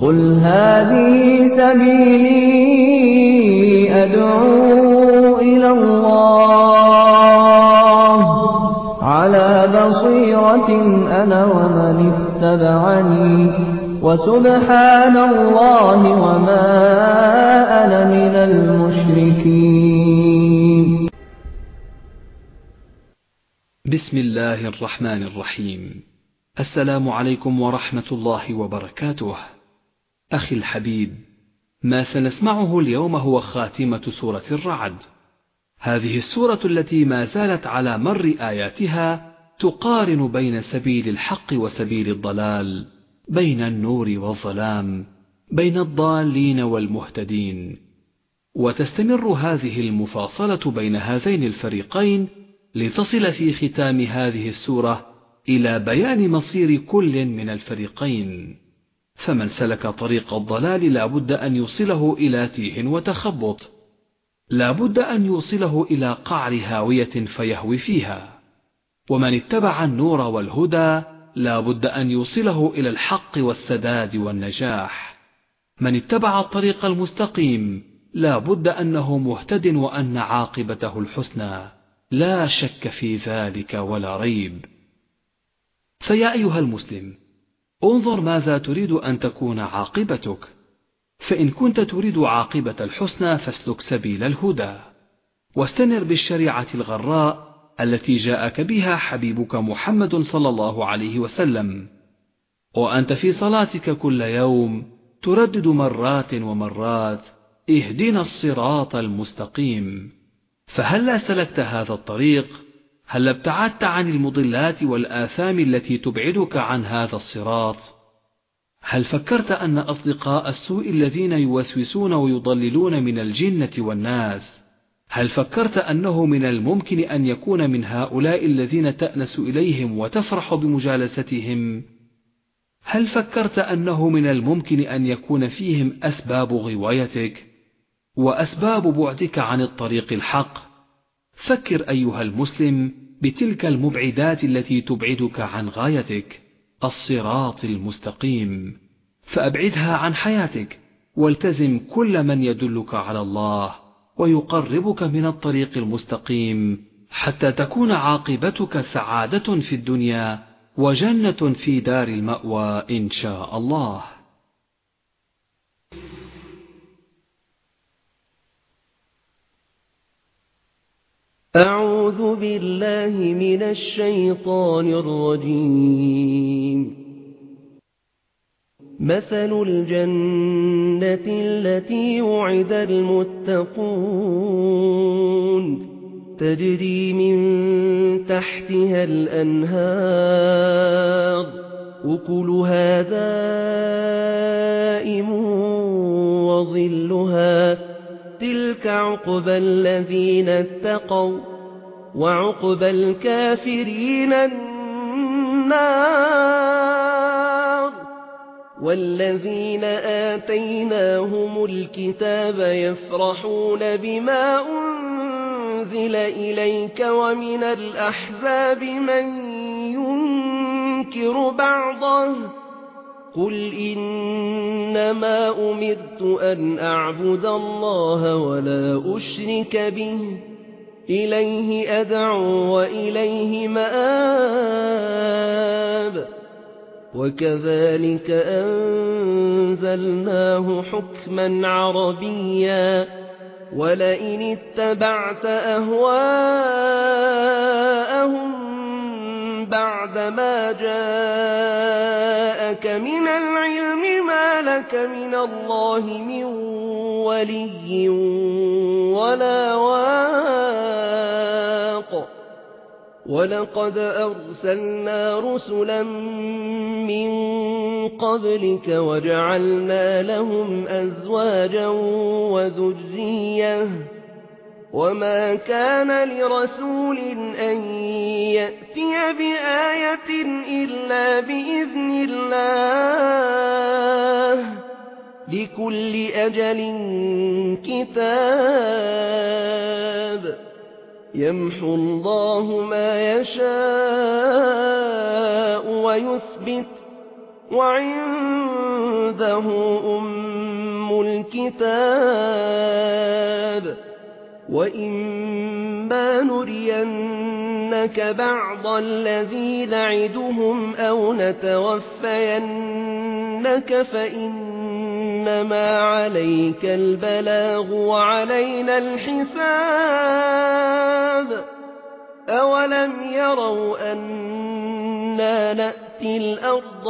قل هذه سبيلي أدعو إلى الله على بصيرة أنا ومن اتبعني وسبحان الله وما أنا من المشركين. بسم الله الرحمن الرحيم. السلام عليكم ورحمة الله وبركاته. أخي الحبيب، ما سنسمعه اليوم هو خاتمة سورة الرعد. هذه السورة التي ما زالت على مر آياتها تقارن بين سبيل الحق وسبيل الضلال، بين النور والظلام، بين الضالين والمهتدين، وتستمر هذه المفاصلة بين هذين الفريقين لتصل في ختام هذه السورة إلى بيان مصير كل من الفريقين. فمن سلك طريق الضلال لا بد أن يوصله إلى تيه وتخبط، لا بد أن يوصله إلى قعر هاوية فيهوي فيها. ومن اتبع النور والهدى لا بد أن يوصله إلى الحق والسداد والنجاح. من اتبع الطريق المستقيم لا بد أنه مهتد وأن عاقبته الحسنى، لا شك في ذلك ولا ريب. فيا أيها المسلم، انظر ماذا تريد أن تكون عاقبتك. فإن كنت تريد عاقبة الحسنى فاسلك سبيل الهدى، واستنر بالشريعة الغراء التي جاءك بها حبيبك محمد صلى الله عليه وسلم. وأنت في صلاتك كل يوم تردد مرات ومرات: اهدنا الصراط المستقيم. فهلا سلكت هذا الطريق؟ هل ابتعدت عن المضلات والآثام التي تبعدك عن هذا الصراط؟ هل فكرت أن أصدقاء السوء الذين يوسوسون ويضللون من الجنة والناس، هل فكرت أنه من الممكن أن يكون من هؤلاء الذين تأنس إليهم وتفرح بمجالستهم؟ هل فكرت أنه من الممكن أن يكون فيهم أسباب غوايتك وأسباب بعدك عن الطريق الحق؟ فكر أيها المسلم بتلك المبعدات التي تبعدك عن غايتك، الصراط المستقيم، فأبعدها عن حياتك، والتزم كل من يدلك على الله ويقربك من الطريق المستقيم، حتى تكون عاقبتك سعادة في الدنيا وجنة في دار المأوى إن شاء الله. أعوذ بالله من الشيطان الرجيم. مثل الجنة التي وعد المتقون تجري من تحتها الأنهار أكلها دائم وظلها تلك عقبى الذين اتقوا وعقبى الكافرين النار. والذين آتيناهم الكتاب يفرحون بما أنزل إليك ومن الأحزاب من ينكر بعضه قل إنما أمرت أن أعبد الله ولا أشرك به إليه أدعو وإليه مآب. وكذلك أنزلناه حكما عربيا ولئن اتبعت أهواءهم بعدما جاءك من العلم ما لك من الله من ولي ولا واق. ولقد أرسلنا رسلا من قبلك وجعلنا لهم أزواجا وذرية وما كان لرسول أن يأتي بآية إلا بإذن الله لكل أجل كتاب يمحو الله ما يشاء ويثبت وعنده عنده أم الكتاب وإما نرينك بعض الذي نعدهم أو نتوفينك فإنما عليك البلاغ وعلينا الحساب أولم يروا أنا نأتي الأرض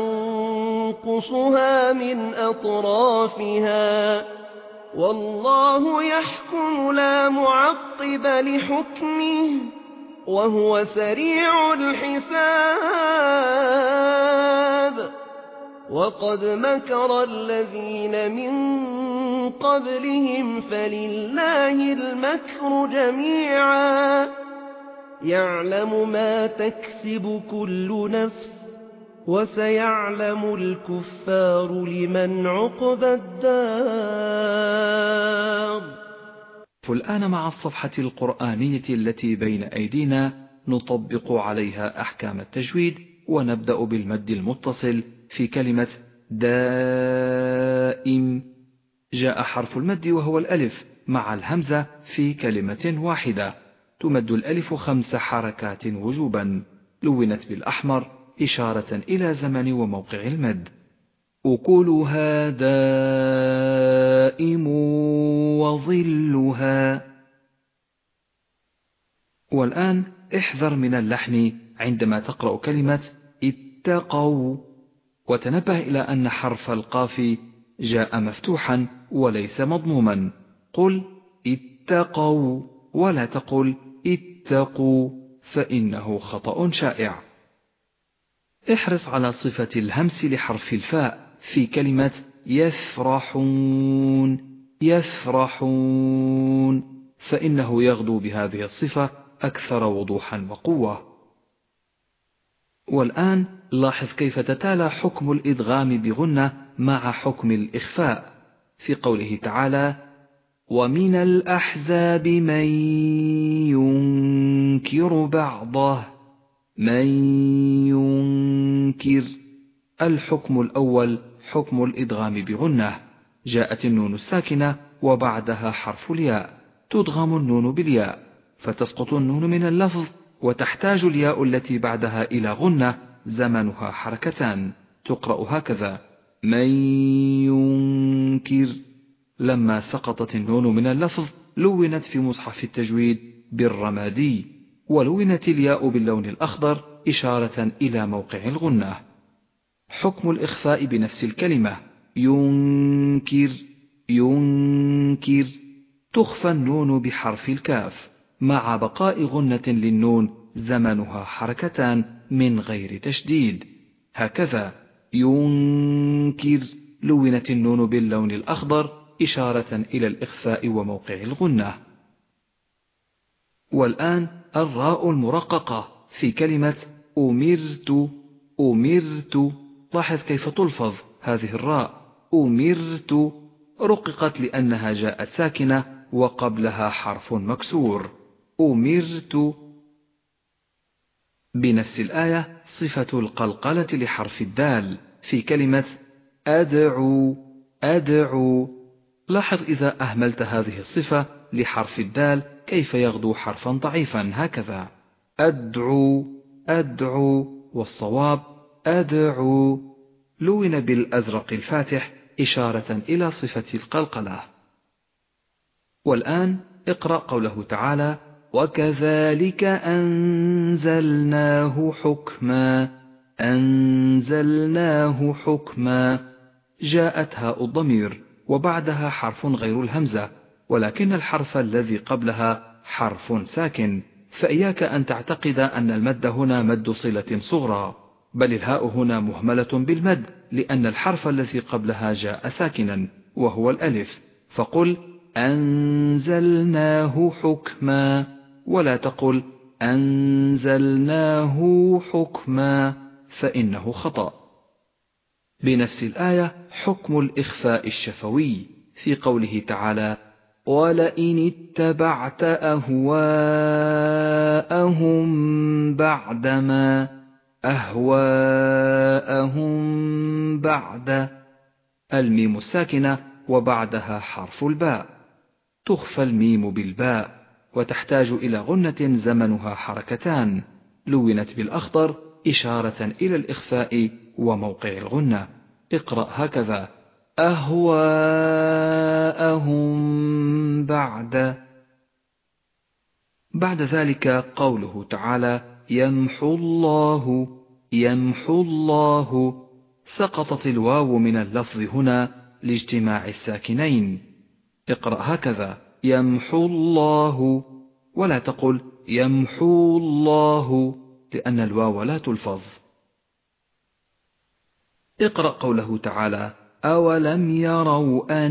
ننقصها من أطرافها والله يحكم لا معقب لحكمه وهو سريع الحساب وقد مكر الذين من قبلهم فلله المكر جميعا يعلم ما تكسب كل نفس وسيعلم الكفار لمن عقبى الدار. فالآن مع الصفحة القرآنية التي بين أيدينا نطبق عليها أحكام التجويد، ونبدأ بالمد المتصل في كلمة دائم. جاء حرف المد وهو الألف مع الهمزة في كلمة واحدة، تمد الألف 5 حركات وجوبا، لونت بالأحمر إشارة إلى زمن وموقع المد. أكلها دائم وظلها. والآن احذر من اللحن عندما تقرأ كلمة اتقوا، وتنبه إلى أن حرف القاف جاء مفتوحا وليس مضموما. قل اتقوا ولا تقل اتقوا فإنه خطأ شائع. احرص على صفة الهمس لحرف الفاء في كلمة يفرحون يفرحون، فإنه يغدو بهذه الصفة أكثر وضوحا وقوة. والآن لاحظ كيف تتالى حكم الإدغام بغنة مع حكم الإخفاء في قوله تعالى ومن الأحزاب من ينكر بعضه. من ينكر. الحكم الأول حكم الإدغام بغنة، جاءت النون الساكنة وبعدها حرف الياء، تدغم النون بالياء فتسقط النون من اللفظ، وتحتاج الياء التي بعدها إلى غنة زمنها حركتان، تقرأ هكذا من ينكر. لما سقطت النون من اللفظ لونت في مصحف التجويد بالرمادي، ولونت الياء باللون الأخضر إشارة إلى موقع الغنة. حكم الإخفاء بنفس الكلمة ينكر ينكر، تخفى النون بحرف الكاف مع بقاء غنة للنون زمنها حركتان من غير تشديد، هكذا ينكر، لونت النون باللون الأخضر إشارة إلى الإخفاء وموقع الغنة. والآن الراء المرققة في كلمة أمرت أمرت. لاحظ كيف تلفظ هذه الراء أمرت، رققت لأنها جاءت ساكنة وقبلها حرف مكسور أمرت. بنفس الآية صفة القلقلة لحرف الدال في كلمة أدعو أدعو. لاحظ إذا أهملت هذه الصفة لحرف الدال كيف يغدو حرفا ضعيفا، هكذا أدعو أدعو، والصواب أدعو، لون بالأزرق الفاتح إشارة إلى صفة القلقلة. والآن اقرأ قوله تعالى وكذلك أنزلناه حكما. أنزلناه حكما، جاءت هاء الضمير وبعدها حرف غير الهمزة، ولكن الحرف الذي قبلها حرف ساكن، فإياك أن تعتقد أن المد هنا مد صلة صغرى، بل الهاء هنا مهملة بالمد لأن الحرف الذي قبلها جاء ساكنا وهو الألف، فقل أنزلناه حكما ولا تقل أنزلناه حكما فإنه خطأ. بنفس الآية حكم الإخفاء الشفوي في قوله تعالى ولئن اتبعت أهواءهم بعدما. أهواءهم بعد، الميم الساكنة وبعدها حرف الباء. تخفى الميم بالباء وتحتاج إلى غنة زمنها حركتان، لونت بالأخضر إشارة إلى الإخفاء وموقع الغنة. اقرأ هكذا: أهواءهم بعد ذلك قوله تعالى: يمحو الله. سقطت الواو من اللفظ هنا لاجتماع الساكنين. اقرأ هكذا: يمحو الله، ولا تقل يمحو الله لأن الواو لا تلفظ. اقرأ قوله تعالى: أولم يروا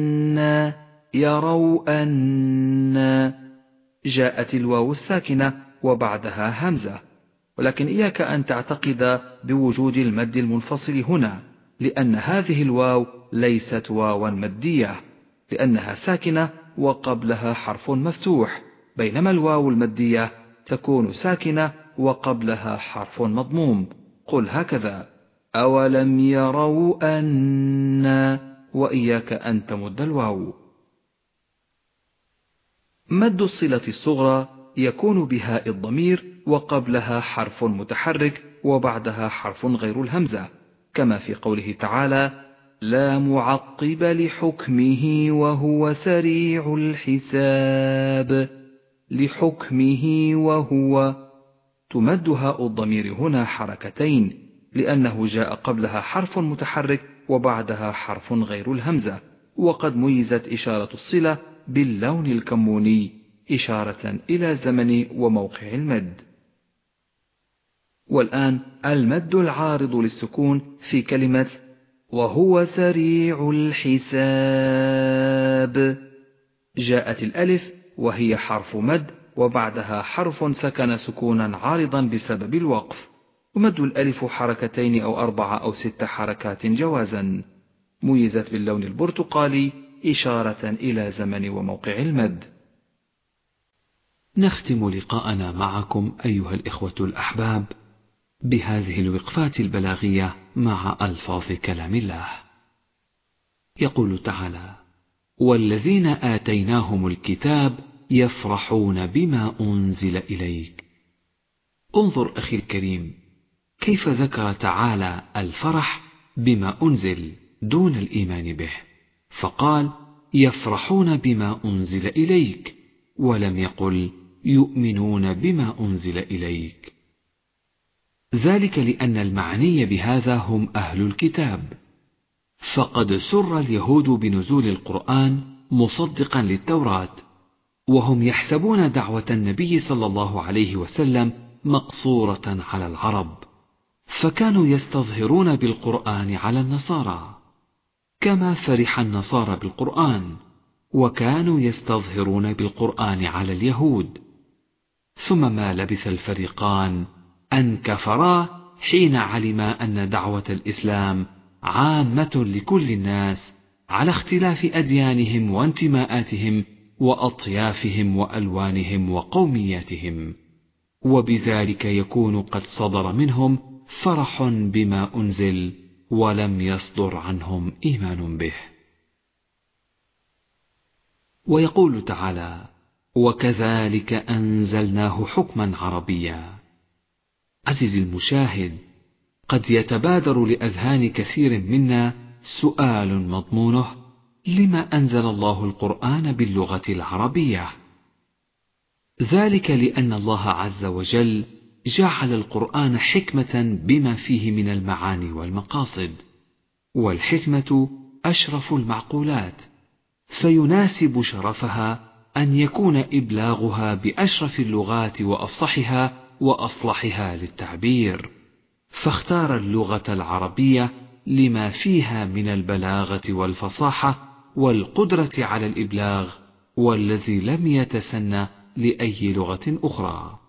أن جاءت الواو الساكنة وبعدها همزة، ولكن إياك أن تعتقد بوجود المد المنفصل هنا، لأن هذه الواو ليست واوا مدية، لأنها ساكنة وقبلها حرف مفتوح، بينما الواو المدية تكون ساكنة وقبلها حرف مضموم. قل هكذا: أولم يروا أن، وإياك أن تمد الواو. مد الصلة الصغرى يكون بهاء الضمير وقبلها حرف متحرك وبعدها حرف غير الهمزة، كما في قوله تعالى: لا معقب لحكمه وهو سريع الحساب. لحكمه وهو، تمد هاء الضمير هنا حركتين، لأنه جاء قبلها حرف متحرك وبعدها حرف غير الهمزة، وقد ميزت إشارة الصلة باللون الكموني إشارة إلى زمن وموقع المد. والآن المد العارض للسكون في كلمة وهو سريع الحساب. جاءت الألف وهي حرف مد وبعدها حرف سكن سكونا عارضا بسبب الوقف، ومد الألف حركتين أو 4 أو 6 حركات جوازا، ميزت باللون البرتقالي إشارة إلى زمن وموقع المد. نختم لقاءنا معكم أيها الإخوة الأحباب بهذه الوقفات البلاغية مع ألفاظ كلام الله. يقول تعالى: والذين آتيناهم الكتاب يفرحون بما أنزل إليك. انظر أخي الكريم كيف ذكر تعالى الفرح بما أنزل دون الإيمان به، فقال يفرحون بما أنزل إليك، ولم يقل يؤمنون بما أنزل إليك. ذلك لأن المعني بهذا هم أهل الكتاب، فقد سر اليهود بنزول القرآن مصدقا للتوراة، وهم يحسبون دعوة النبي صلى الله عليه وسلم مقصورة على العرب، فكانوا يستظهرون بالقرآن على النصارى، كما فرح النصارى بالقرآن، وكانوا يستظهرون بالقرآن على اليهود. ثم ما لبث الفريقان أن كفرا حين علما أن دعوة الإسلام عامة لكل الناس على اختلاف أديانهم وانتماءاتهم وأطيافهم وألوانهم وقومياتهم، وبذلك يكون قد صدر منهم فرح بما أنزل ولم يصدر عنهم إيمان به. ويقول تعالى: وكذلك أنزلناه حكما عربيا. عزيزي المشاهد، قد يتبادر لأذهان كثير منا سؤال مضمونه: لما أنزل الله القرآن باللغة العربية؟ ذلك لأن الله عز وجل جعل القرآن حكمة بما فيه من المعاني والمقاصد، والحكمة أشرف المعقولات، فيناسب شرفها أن يكون إبلاغها بأشرف اللغات وأفصحها وأصلحها للتعبير، فاختار اللغة العربية لما فيها من البلاغة والفصاحة والقدرة على الإبلاغ، والذي لم يتسنى لأي لغة أخرى.